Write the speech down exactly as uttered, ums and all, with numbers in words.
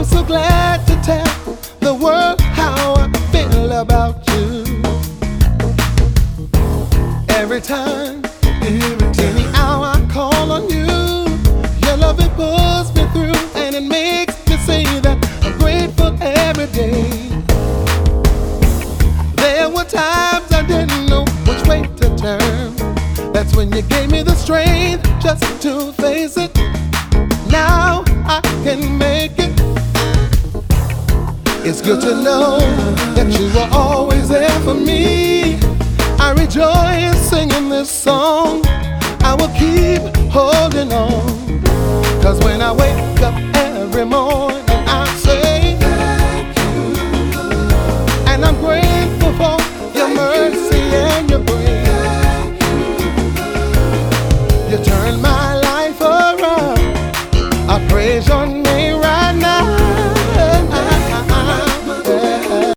am so glad to tell the world how I feel about you. Every time, every time, any hour I call on you, your love it pulls me through, and it makes me say that I'm grateful every day. There were times I didn't know which way to turn. That's when you gave me the strength just to face it. Now I can make it. It's good to know that you were always there for me. I rejoice singing this song. I will keep holding on, 'cause when I wake up